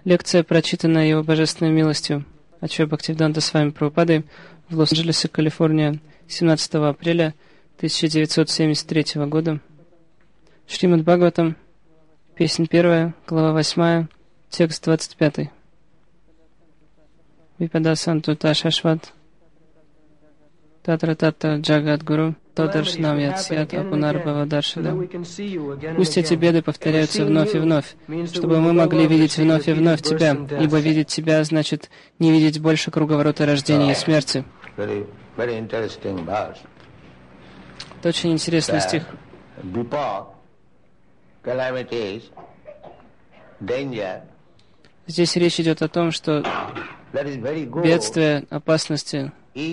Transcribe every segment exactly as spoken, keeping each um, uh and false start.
Лекция, прочитанная Его Божественной милостью Ачарья Бхактивиданта Свами Прабхупадой в Лос-Анджелесе, Калифорния, семнадцатого апреля тысяча девятьсот семьдесят третьего года. Шримад Бхагаватам, песнь первая, глава восьмая, текст двадцать пятый. Випада санту ташашват татра татта джагат гуру тодаршнам ятсят апунарбхава даршада. Пусть эти беды повторяются вновь и вновь, чтобы мы могли видеть вновь и вновь Тебя, ибо видеть Тебя значит не видеть больше круговорота рождения и смерти. Это очень интересный стих. Здесь речь идет о том, что бедствия, опасности,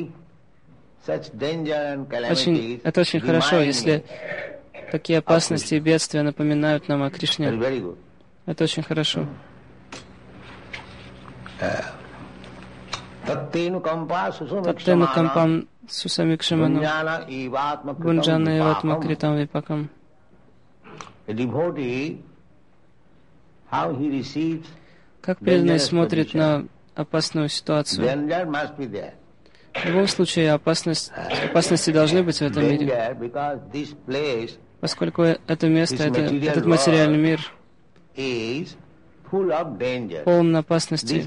очень, это очень хорошо, если такие опасности и бедствия напоминают нам о Кришне. Это очень хорошо. Таттену кампам сусамикшаману гунджана иватма критам випакам. Как преданный смотрит на опасную ситуацию. В любом случае, опасность, опасности должны быть в этом мире, поскольку это место, это, этот материальный мир полон опасностей.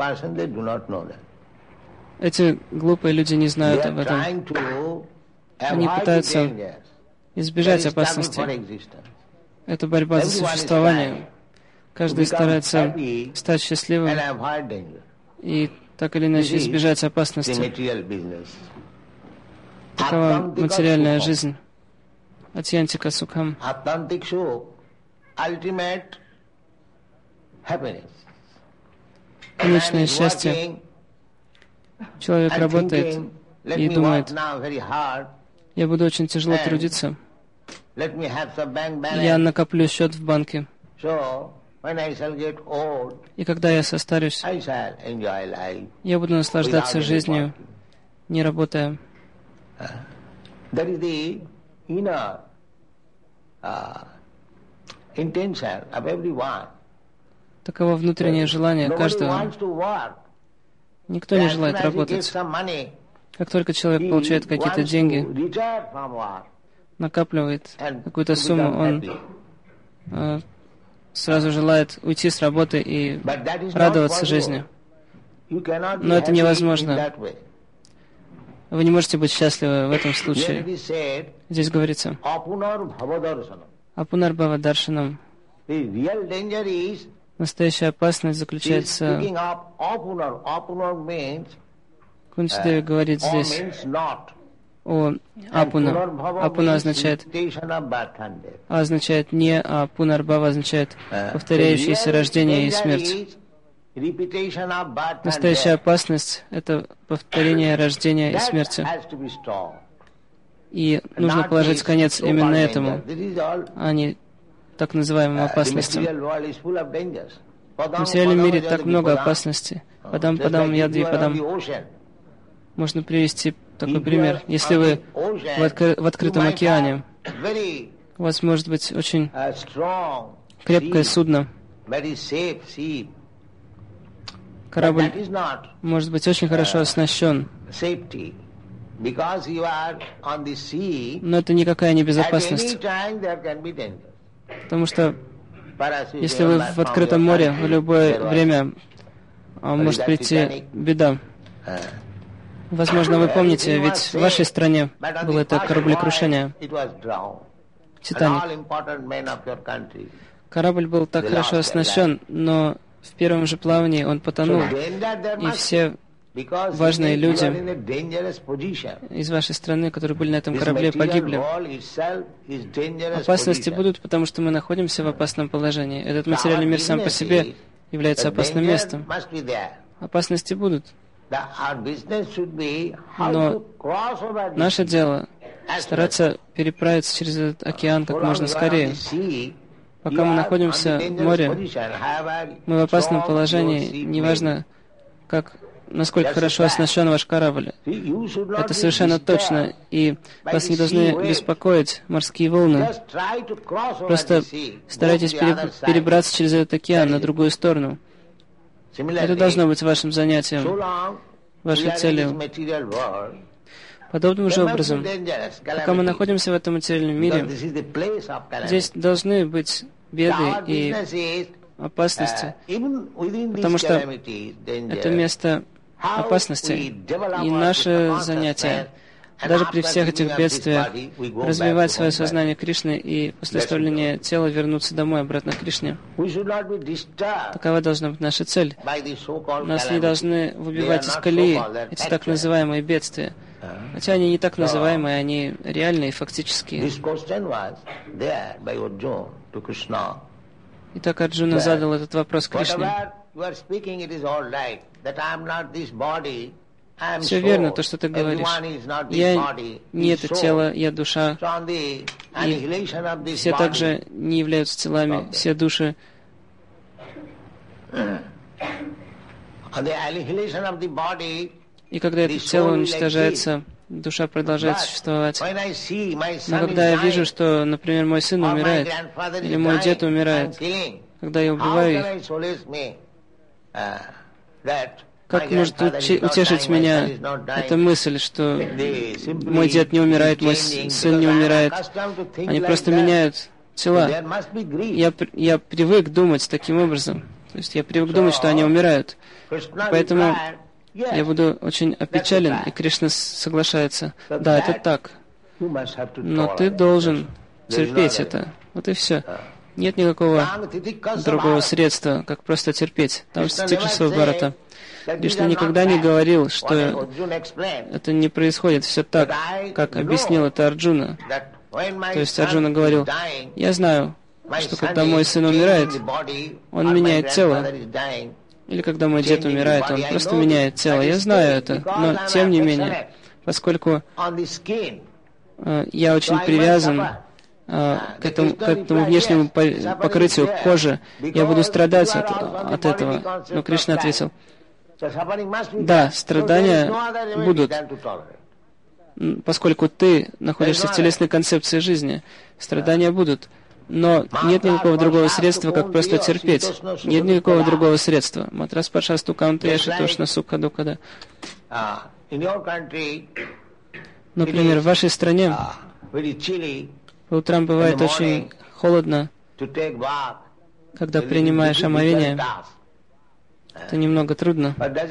Эти глупые люди не знают об этом. Они пытаются избежать опасности. Это борьба за существование. Каждый старается стать счастливым и так или иначе избежать опасности. Такова материальная жизнь. Атьянтика сукхам. Конечное счастье. Человек работает и думает: я буду очень тяжело трудиться. Я накоплю счет в банке. И когда я состарюсь, я буду наслаждаться жизнью, не работая. Таково внутреннее желание каждого. Никто не желает работать. Как только человек получает какие-то деньги, накапливает какую-то сумму, он э, сразу желает уйти с работы и радоваться жизни. Но это невозможно. Вы не можете быть счастливы в этом случае. Здесь говорится Апунарбхава даршанам. Настоящая опасность заключается... Кунчидеви говорит здесь о Апуна. Апуна означает, а означает не, а Пунарбхава означает повторяющееся рождение и смерть. Настоящая опасность — это повторение рождения и смерти. И нужно положить конец именно этому, а не так называемым опасностям. В материальном мире так много опасностей. Падам, падам, ядви, падам. Можно привести такой пример. Если вы в, откры- в открытом океане, у вас может быть очень крепкое судно. Корабль может быть очень хорошо оснащен, но это никакая не безопасность. Потому что если вы в открытом море, в любое время может прийти беда. Возможно, вы помните, ведь в вашей стране было это кораблекрушение. Титаник. Корабль был так хорошо оснащен, но в первом же плавании он потонул. И все важные люди из вашей страны, которые были на этом корабле, погибли. Опасности будут, потому что мы находимся в опасном положении. Этот материальный мир сам по себе является опасным местом. Опасности будут. Но наше дело стараться переправиться через этот океан как можно скорее. Пока мы находимся в море, мы в опасном положении, неважно, как, насколько хорошо оснащен ваш корабль. Это совершенно точно, и вас не должны беспокоить морские волны. Просто старайтесь перебраться через этот океан на другую сторону. Это должно быть вашим занятием, вашей целью. Подобным же образом, пока мы находимся в этом материальном мире, здесь должны быть беды и опасности, потому что это место опасностей. И наше занятие, даже при всех этих бедствиях, развивать свое сознание Кришны и после оставления тела вернуться домой, обратно к Кришне. Такова должна быть наша цель. Нас не должны выбивать из колеи эти так называемые бедствия. Хотя они не так называемые, они реальные, фактические. Итак, Арджуна задал этот вопрос Кришне. Все верно, то, что ты говоришь. Я не это тело, я душа. И все также не являются телами, все души. И когда это тело уничтожается, душа продолжает существовать. Но когда я вижу, что, например, мой сын умирает, или мой дед умирает, когда я убиваю их, как может утешить меня эта мысль, что мой дед не умирает, мой сын не умирает, они просто меняют тела. Я, я привык думать таким образом. То есть я привык думать, что они умирают. Поэтому я буду очень опечален, и Кришна соглашается. Да, это так. Но ты должен терпеть это. Вот и все. Нет никакого другого средства, как просто терпеть. Там в Тикшасва Бхарата Кришна никогда не говорил, что это не происходит все так, как объяснил это Арджуна. То есть Арджуна говорил, я знаю, что когда мой сын умирает, он меняет тело. Или когда мой дед умирает, он просто меняет тело. Я знаю это, но тем не менее, поскольку э, я очень привязан э, к, этому, к этому внешнему покрытию кожи, я буду страдать от, от этого. Но Кришна ответил, да, страдания будут, поскольку ты находишься в телесной концепции жизни, страдания будут. Но нет никакого другого средства, как просто терпеть. Нет никакого другого средства. Матрас пашасту каунтеша тошна сука дукада. Например, в вашей стране по утрам бывает очень холодно, когда принимаешь омовение. Это немного трудно.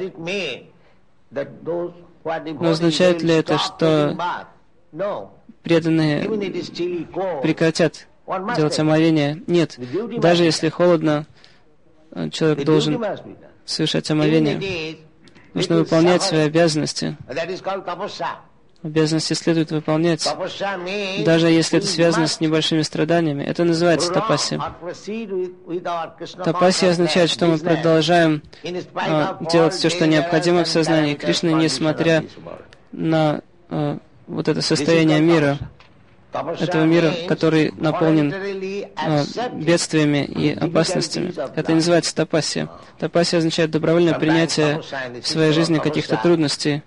Но означает ли это, что преданные прекратят делать омовение? Нет. Даже если холодно, человек должен совершать омовение. Нужно выполнять свои обязанности. Обязанности следует выполнять, даже если это связано с небольшими страданиями. Это называется тапасия. Тапасия означает, что мы продолжаем а, делать все, что необходимо в сознании Кришны, несмотря на а, вот это состояние мира, этого мира, который наполнен а, бедствиями и опасностями. Это и называется тапасия. Тапасия означает добровольное принятие в своей жизни каких-то трудностей.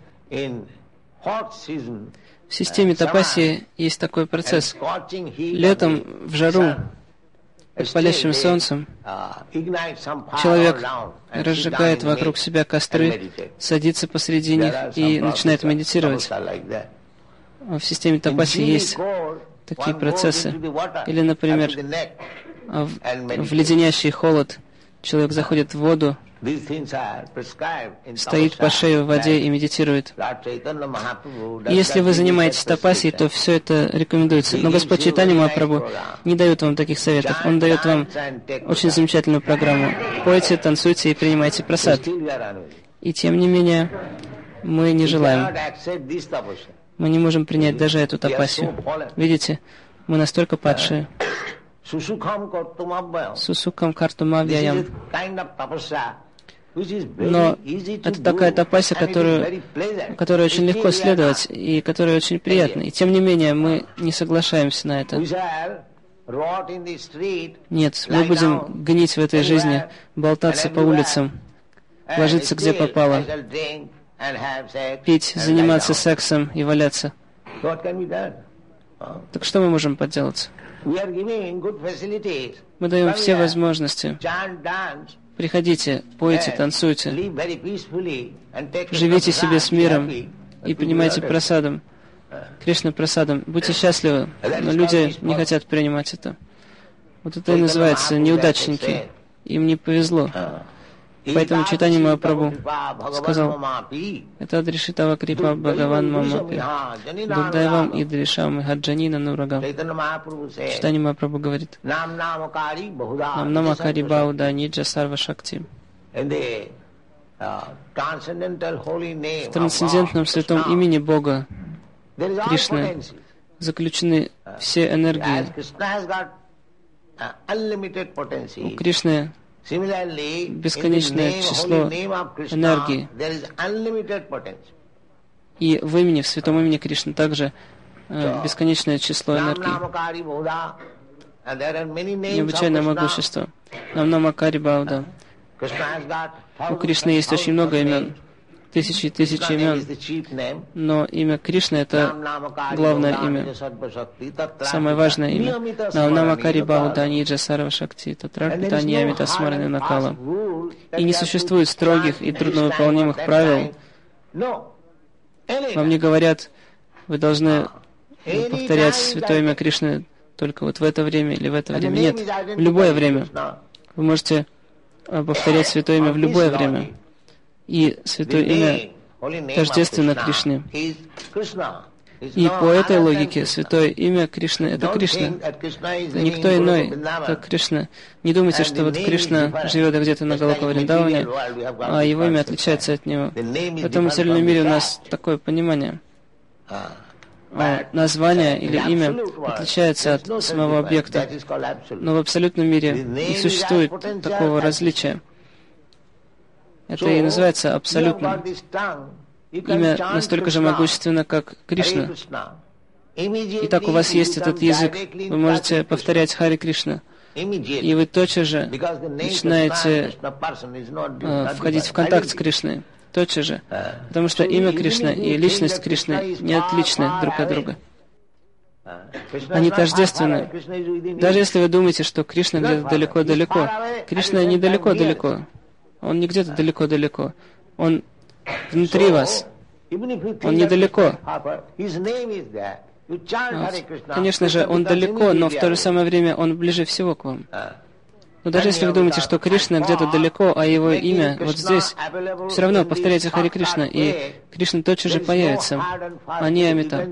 В системе тапасии есть такой процесс. Летом в жару, под палящим солнцем, человек разжигает вокруг себя костры, садится посреди них и начинает медитировать. В системе тапасии есть такие процессы. Или, например, в, в леденящий холод человек заходит в воду, стоит по шею в воде и медитирует. И если вы занимаетесь тапасией, то все это рекомендуется. Но Господь Чайтанья Махапрабху не дает вам таких советов. Он дает вам очень замечательную программу. Пойте, танцуйте и принимайте прасад. И тем не менее, мы не желаем. Мы не можем принять даже эту тапасию. Видите, мы настолько падшие. Сусукам картумавьяям. Но это такая тапасия, которую, которой очень легко следовать и которая очень приятна. И тем не менее мы не соглашаемся на это. Нет, мы будем гнить в этой жизни, болтаться по улицам, ложиться где попало, пить, заниматься сексом и валяться. Так что мы можем поделать? Мы даем все возможности. приходите, пойте, танцуйте, живите себе с миром и принимайте прасадам, Кришна прасадам, будьте счастливы, но люди не хотят принимать это. Вот это и называется неудачники, им не повезло. Поэтому Чайтанья Махапрабху сказал: это Адришитава Крипа Бхагаван Мамапи, Дурдайвам Идришам Хаджанина Нурагам. Чайтанья Махапрабху говорит: Нам намакари Бауда Ниджа Сарва Шакти. В трансцендентном святом имени Бога Кришны заключены все энергии. У Кришны бесконечное число энергии. И в имени, в святом имени Кришны также э, бесконечное число энергии. Необычайное могущество. Намнамакари Бауда. У Кришны есть очень много имен. Тысячи и тысячи имен. Но имя Кришны — это главное имя. Самое важное имя. Намнамакари Бауда Ниджа Сарва Шакти Татрарпитаньямита Смараны Накала. И не существует строгих и трудновыполнимых правил. Вам не говорят: вы должны повторять святое имя Кришны только вот в это время или в это время. Нет, в любое время. Вы можете повторять святое имя в любое время. И святое имя тождественно Кришне. И по этой логике святое имя Кришны — это Кришна. Это никто иной, как Кришна. Не думайте, что вот Кришна живет где-то на Галока Вриндаване, а его имя отличается от него. В этом материальном мире у нас такое понимание. Название или имя отличается от самого объекта. Но в абсолютном мире не существует такого различия. Это и называется абсолютным. Имя настолько же могущественно, как Кришна. Итак, у вас есть этот язык, вы можете повторять Хари Кришна, и вы тотчас же начинаете э, входить в контакт с Кришной. Тотчас же. Потому что имя Кришны и личность Кришны не отличны друг от друга. Они тождественны. Даже если вы думаете, что Кришна где-то далеко-далеко, Кришна не далеко-далеко. Он не где-то далеко-далеко. Он внутри вас. Он недалеко. Конечно же, он далеко, но в то же самое время он ближе всего к вам. Но даже если вы думаете, что Кришна где-то далеко, а его имя вот здесь, все равно повторяйте Хари Кришна, и Кришна тотчас же появится. Ани Амита.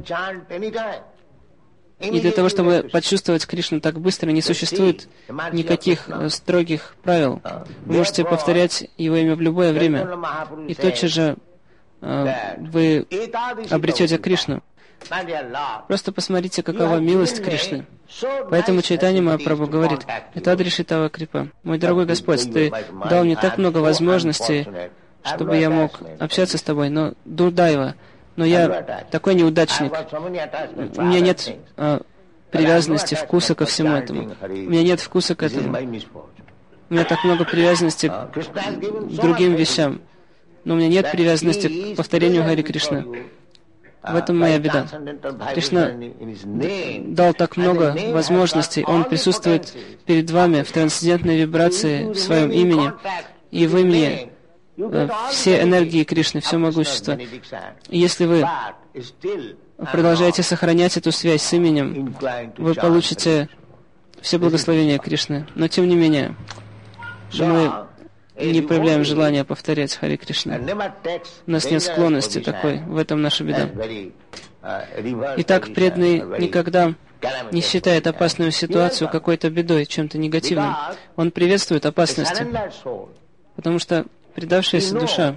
И для того, чтобы почувствовать Кришну так быстро, не существует никаких строгих правил. Вы можете повторять его имя в любое время, и тотчас же э, вы обретете Кришну. Просто посмотрите, какова милость Кришны. Поэтому Чайтанья Махапрабху говорит: это Адришитава Крипа. Мой дорогой Господь, Ты дал мне так много возможностей, чтобы я мог общаться с Тобой, но Дурдайва, но я такой неудачник. У меня нет а, привязанности, вкуса ко всему этому. У меня нет вкуса к этому. У меня так много привязанности к другим вещам. Но у меня нет привязанности к повторению Хари Кришны. В этом моя беда. Кришна дал так много возможностей. Он присутствует перед вами в трансцендентной вибрации, в своем имени. И в имени все энергии Кришны, все могущество. И если вы продолжаете сохранять эту связь с именем, вы получите все благословения Кришны. Но тем не менее, мы не проявляем желания повторять Хари Кришна. У нас нет склонности такой. В этом наша беда. Итак, преданный никогда не считает опасную ситуацию какой-то бедой, чем-то негативным. Он приветствует опасности, потому что предавшаяся душа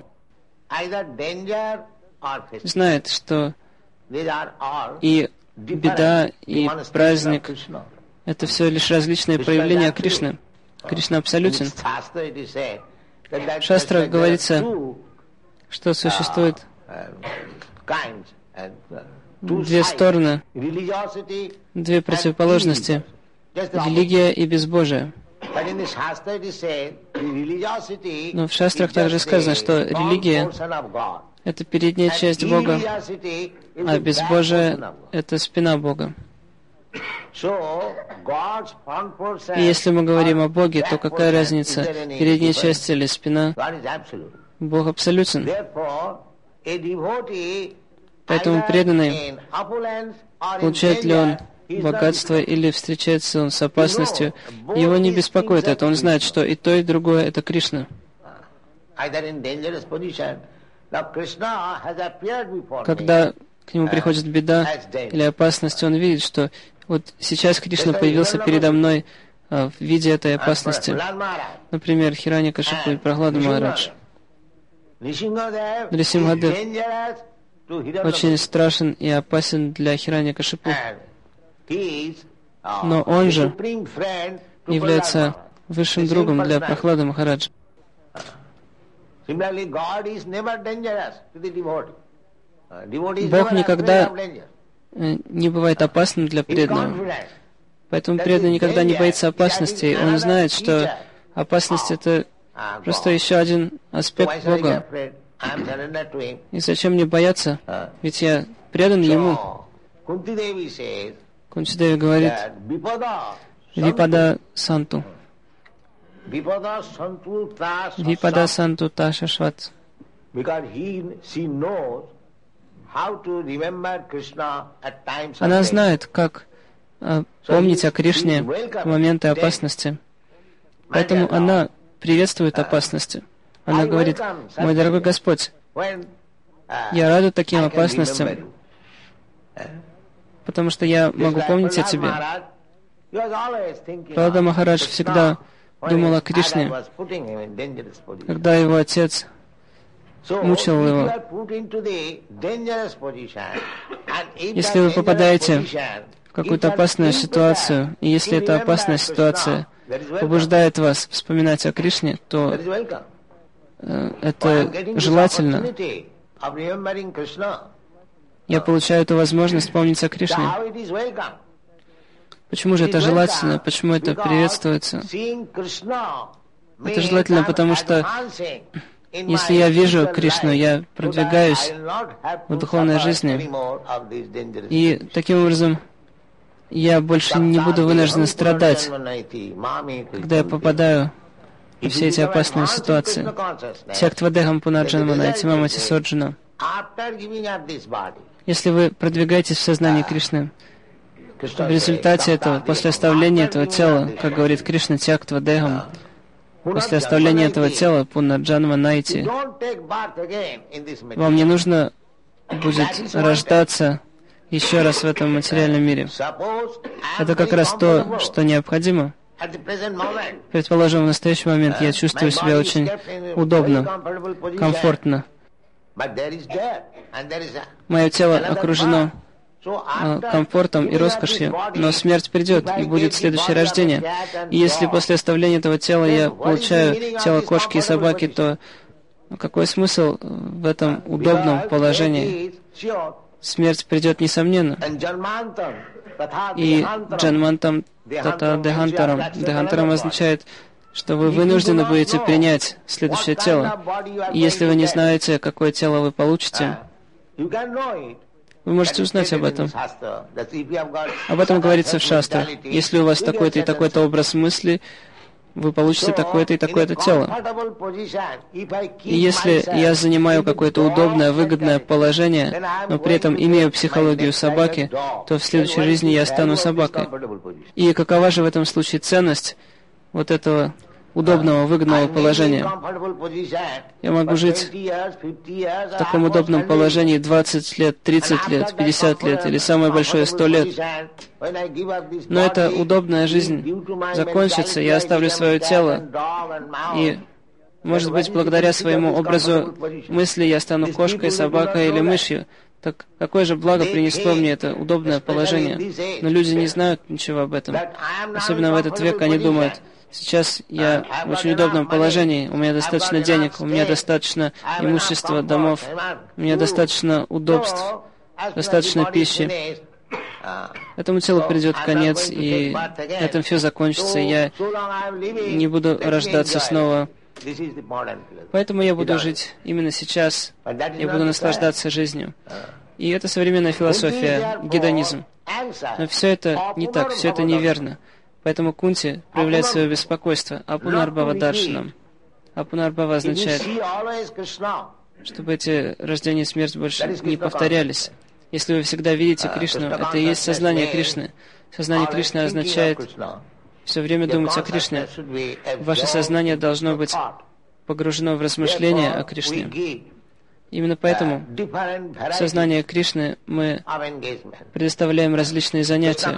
знает, что и беда, и праздник — это все лишь различные проявления Кришны. Кришна абсолютен. В шастрах говорится, что существует две стороны, две противоположности — религия и безбожие. Но в шастрах также сказано, что религия — это передняя часть Бога, а безбожие — это спина Бога. И если мы говорим о Боге, то какая разница, передняя часть или спина? Бог абсолютен. Поэтому преданный, получает ли он богатство или встречается он с опасностью, его не беспокоит это. Он знает, что и то, и другое — это Кришна. Когда к нему приходит беда или опасность, он видит, что вот сейчас Кришна появился передо мной а, в виде этой опасности. Например, Хираньякашипу и Прахлада Махарадж. Нрисимхадев очень страшен и опасен для Хираньякашипу. Но он же является высшим другом для Прахлады Махараджа. Бог никогда не бывает опасным для преданного. Поэтому преданный никогда не боится опасности. Он знает, что опасность — это просто еще один аспект Бога. И зачем мне бояться? Ведь я предан Ему. Кунти-деви говорит: Випада санту. Випада санту та шашват. Она знает, как э, помнить о Кришне в моменты опасности. Поэтому она приветствует опасности. Она говорит: мой дорогой Господь, я рада таким опасностям, потому что я могу помнить о Тебе. Прахлада Махарадж всегда думал о Кришне, когда его отец мучил его. Если вы попадаете в какую-то опасную ситуацию, и если эта опасная ситуация побуждает вас вспоминать о Кришне, то э, это желательно. Я получаю эту возможность помнить о Кришне. Почему же это желательно? Почему это приветствуется? Это желательно, потому что если я вижу Кришну, я продвигаюсь в духовной жизни. И таким образом я больше не буду вынужден страдать, когда я попадаю в все эти опасные ситуации. Тьяктвадехам пунарджанманайти мамати соджана. Если вы продвигаетесь в сознании Кришны, в результате этого, после оставления этого тела, как говорит Кришна, тьяктвадехам, после оставления этого тела, пунарджанма найти, вам не нужно будет рождаться еще раз в этом материальном мире. Это как раз то, что необходимо. Предположим, в настоящий момент я чувствую себя очень удобно, комфортно. Мое тело окружено комфортом и роскошью, но смерть придет, и будет следующее рождение. И если после оставления этого тела я получаю тело кошки и собаки, то какой смысл в этом удобном положении? Смерть придет несомненно. И джанмантам тата дехантарам. Дехантарам означает, что вы вынуждены будете принять следующее тело. И если вы не знаете, какое тело вы получите, вы можете узнать об этом. Об этом говорится в шастрах. Если у вас такой-то и такой-то образ мысли, вы получите такое-то и такое-то тело. И если я занимаю какое-то удобное, выгодное положение, но при этом имею психологию собаки, то в следующей жизни я стану собакой. И какова же в этом случае ценность вот этого удобного, выгодного положения? Я могу жить в таком удобном положении двадцать лет, тридцать лет, пятьдесят лет или самое большое сто лет. Но эта удобная жизнь закончится, я оставлю свое тело, и, может быть, благодаря своему образу мысли я стану кошкой, собакой или мышью. Так какое же благо принесло мне это удобное положение? Но люди не знают ничего об этом. Особенно в этот век они думают: сейчас я в очень удобном положении, у меня достаточно денег, у меня достаточно имущества, домов, у меня достаточно удобств, достаточно пищи. Этому телу придет конец, и на этом все закончится, и я не буду рождаться снова. Поэтому я буду жить именно сейчас, я буду наслаждаться жизнью. И это современная философия, гедонизм. Но все это не так, все это неверно. Поэтому Кунти проявляет свое беспокойство. Апунарбхава даршанам. Апунарбхава означает, чтобы эти рождения и смерть больше не повторялись. Если вы всегда видите Кришну, это и есть сознание Кришны. Сознание Кришны означает все время думать о Кришне. Ваше сознание должно быть погружено в размышления о Кришне. Именно поэтому в сознание Кришны мы предоставляем различные занятия.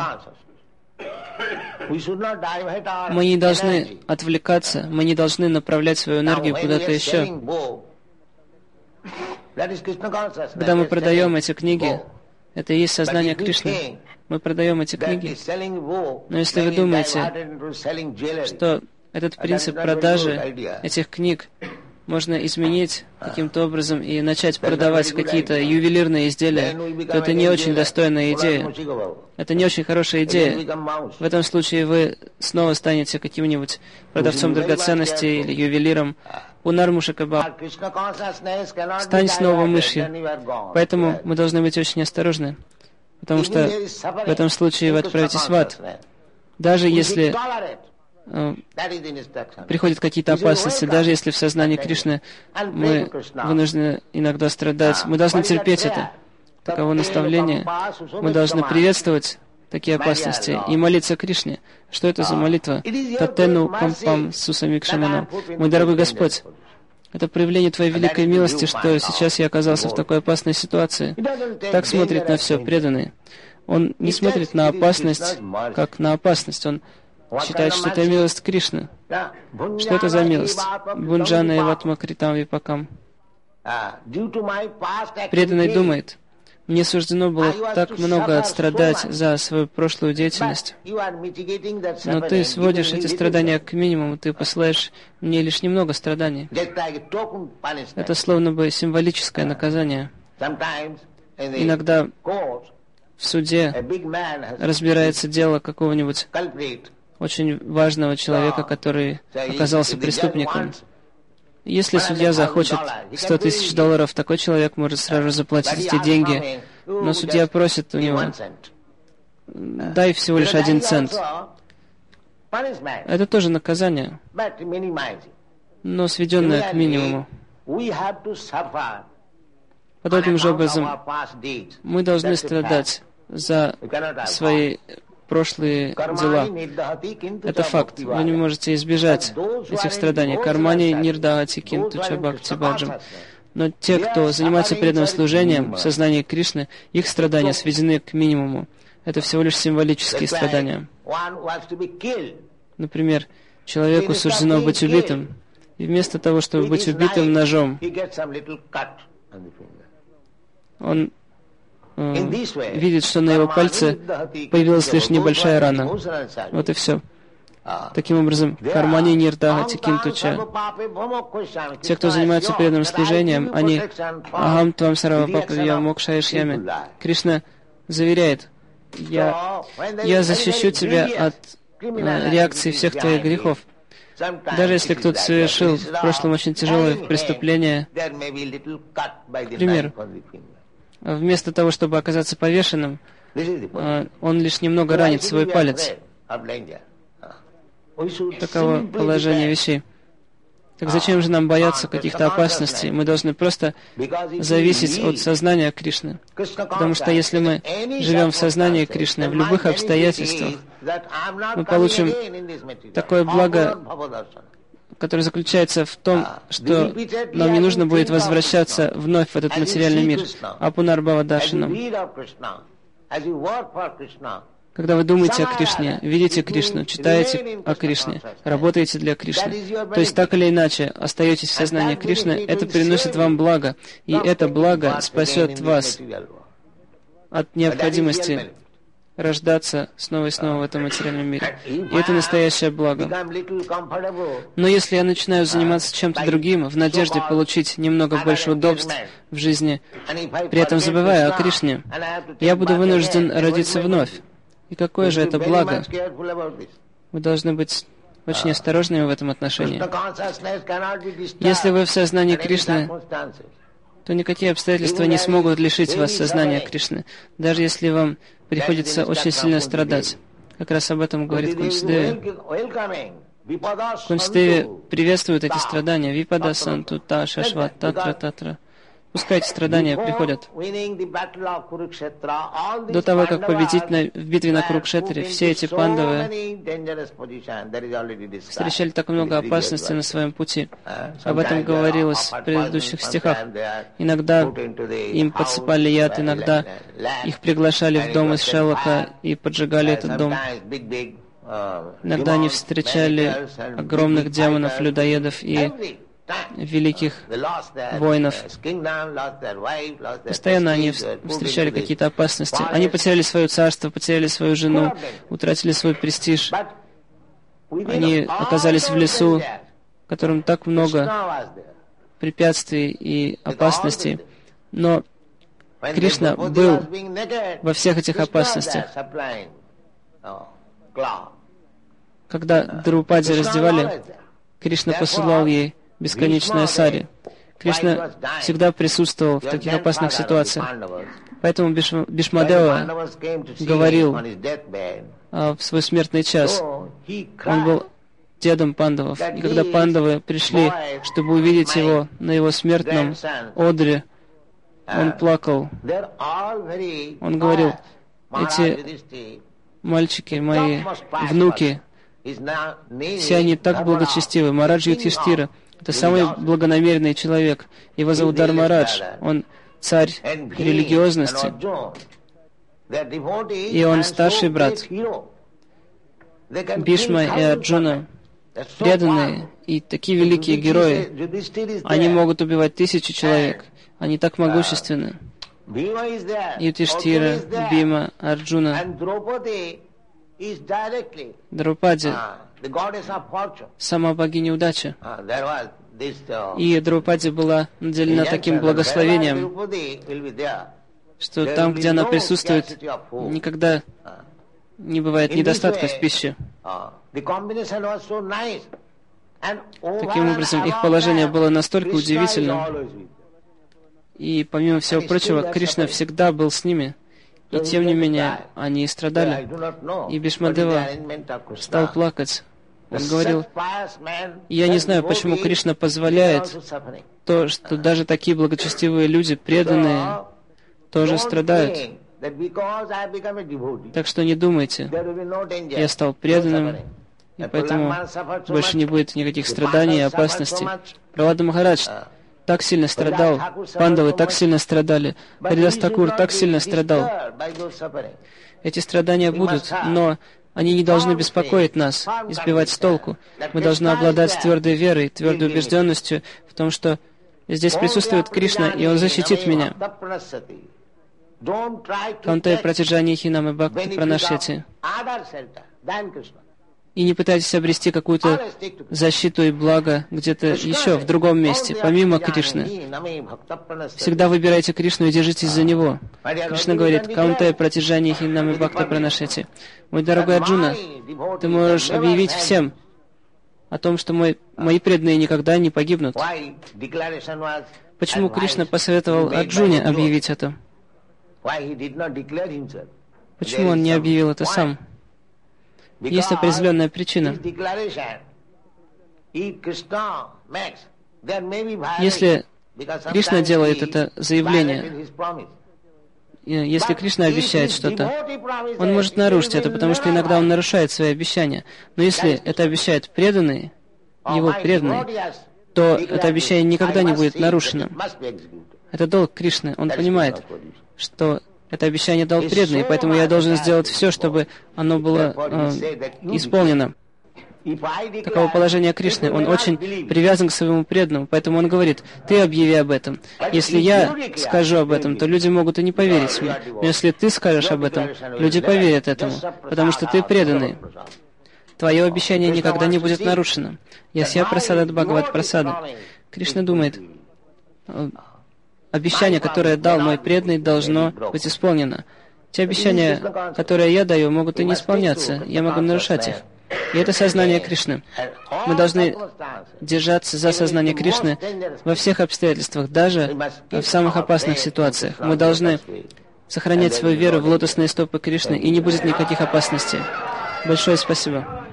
Мы не должны отвлекаться, мы не должны направлять свою энергию куда-то еще. Когда мы продаем эти книги, это и есть сознание Кришны. Мы продаем эти книги. Но если вы думаете, что этот принцип продажи этих книг можно изменить каким-то образом и начать продавать какие-то ювелирные изделия, то это не очень достойная идея. Это не очень хорошая идея. В этом случае вы снова станете каким-нибудь продавцом драгоценностей или ювелиром. Пунармушакабаб. Стань снова мышью. Поэтому мы должны быть очень осторожны. Потому что в этом случае вы отправитесь в ад. Даже если э, приходят какие-то опасности, даже если в сознании Кришны мы вынуждены иногда страдать, мы должны терпеть это. Таково наставление. Мы должны приветствовать такие опасности и молиться Кришне. Что это за молитва? Татену пам-пам сусамикшаманам. Мой дорогой Господь, это проявление Твоей великой милости, что сейчас я оказался в такой опасной ситуации. Так смотрит на все преданный. Он не смотрит на опасность, как на опасность. Он считает, что это милость Кришны. Что это за милость? Бунджана и ватмакритам випакам. Преданный думает, мне суждено было так много отстрадать за свою прошлую деятельность. Но ты сводишь эти страдания к минимуму, ты посылаешь мне лишь немного страданий. Это словно бы символическое наказание. Иногда в суде разбирается дело какого-нибудь очень важного человека, который оказался преступником. Если судья захочет сто тысяч долларов, такой человек может сразу заплатить эти деньги. Но судья просит у него, дай всего лишь один цент. Это тоже наказание, но сведенное к минимуму. Подобным же образом мы должны страдать за свои прошлые дела. Это факт. Вы не можете избежать этих страданий. Кармани нирдагати кинту чабакти баджам. Но те, кто занимается преданным служением в сознании Кришны, их страдания сведены к минимуму. Это всего лишь символические страдания. Например, человеку суждено быть убитым, и вместо того, чтобы быть убитым ножом, он э, видит, что на его пальце появилась лишь небольшая рана. Вот и все. Таким образом, кармани нирдагати кинтуча. Те, кто занимается преданным служением, они агам твам сарава папавья мокшаешьями. Кришна заверяет, я, я защищу тебя от э, реакции всех твоих грехов. Даже если кто-то совершил в прошлом очень тяжелое преступление, к примеру, вместо того, чтобы оказаться повешенным, он лишь немного ранит свой палец. Таково положение вещей. Так зачем же нам бояться каких-то опасностей? Мы должны просто зависеть от сознания Кришны. Потому что если мы живем в сознании Кришны, в любых обстоятельствах, мы получим такое благо, которое заключается в том, что нам не нужно будет возвращаться вновь в этот материальный мир. Апунарбхава даршанам. Когда вы думаете о Кришне, видите Кришну, читаете о Кришне, работаете для Кришны, то есть так или иначе остаетесь в сознании Кришны, это приносит вам благо, и это благо спасет вас от необходимости рождаться снова и снова в этом материальном мире. И это настоящее благо. Но если я начинаю заниматься чем-то другим, в надежде получить немного больше удобств в жизни, при этом забывая о Кришне, я буду вынужден родиться вновь. И какое же это благо? Вы должны быть очень осторожными в этом отношении. Если вы в сознании Кришны то никакие обстоятельства не смогут лишить вас сознания Кришны, даже если вам приходится очень сильно страдать. Как раз об этом говорит Кунтидеви. Кунтидеви приветствует эти страдания. Випада санту та шашва татра татра. Пускай эти страдания приходят. До того, как победить на, в битве на Курукшетре, все эти пандавы встречали так много опасностей на своем пути. Об этом говорилось в предыдущих стихах. Иногда им подсыпали яд, иногда их приглашали в дом из шелока и поджигали этот дом. Иногда они встречали огромных демонов-людоедов и великих воинов. Постоянно они встречали какие-то опасности. Они потеряли свое царство, потеряли свою жену, утратили свой престиж. Они оказались в лесу, в котором так много препятствий и опасностей. Но Кришна был во всех этих опасностях. Когда Драупади раздевали, Кришна посылал ей бесконечное сари. Кришна всегда присутствовал в таких опасных ситуациях. Поэтому Бишмадева говорил а, в свой смертный час. Он был дедом пандавов. И когда пандавы пришли, чтобы увидеть его на его смертном одре, он плакал. Он говорил: эти мальчики, мои внуки, все они так благочестивы. Марадж Юдхиштира — это самый благонамеренный человек. Его зовут Дharmaрадж. Он царь религиозности. И он старший брат. Бишма и Арджуна преданные и такие великие герои. Они могут убивать тысячи человек. Они так могущественны. Юдхиштира, Бима, Арджуна, Драупади, сама богиня удачи. И Драупади была наделена таким благословением, что там, где она присутствует, никогда не бывает недостатка в пище. Таким образом, их положение было настолько удивительным. И помимо всего прочего, Кришна всегда был с ними. И тем не менее, они страдали. И Бишмадева стал плакать. Он говорил: я не знаю, почему Кришна позволяет то, что даже такие благочестивые люди, преданные, тоже страдают. Так что не думайте, я стал преданным, и поэтому больше не будет никаких страданий и опасностей. Пралада Махарадж так сильно страдал, пандавы так сильно страдали, Харидас Такур так сильно страдал. Эти страдания будут, но они не должны беспокоить нас, избивать с толку. Мы должны обладать твердой верой, твердой убежденностью в том, что здесь присутствует Кришна, и Он защитит меня. Кантай Пратиджани Хинамы Бхакти Пранашяти. И не пытайтесь обрести какую-то защиту и благо где-то еще, в другом месте, помимо Кришны. Всегда выбирайте Кришну и держитесь за Него. Кришна говорит: «Каунтай Пратиджани Хинамы Бхакти Пранашяти». Мой дорогой Арджуна, ты можешь объявить всем о том, что мой, мои преданные никогда не погибнут. Почему Кришна посоветовал Арджуне объявить это? Почему он не объявил это сам? Есть определенная причина. Если Кришна делает это заявление, если Кришна обещает что-то, он может нарушить это, потому что иногда он нарушает свои обещания. Но если это обещают преданные, его преданные, то это обещание никогда не будет нарушено. Это долг Кришны. Он понимает, что это обещание дал преданный, поэтому я должен сделать все, чтобы оно было э, исполнено. Таково положение Кришны. Он очень привязан к своему преданному, поэтому он говорит: ты объяви об этом. Если я скажу об этом, то люди могут и не поверить мне. Но если ты скажешь об этом, люди поверят этому, потому что ты преданный. Твое обещание никогда не будет нарушено. Ясья прасадат Бхагават прасада. Кришна думает: обещание, которое дал мой преданный, должно быть исполнено. Те обещания, которые я даю, могут и не исполняться. Я могу нарушать их. И это сознание Кришны. Мы должны держаться за сознание Кришны во всех обстоятельствах, даже в самых опасных ситуациях. Мы должны сохранять свою веру в лотосные стопы Кришны, и не будет никаких опасностей. Большое спасибо.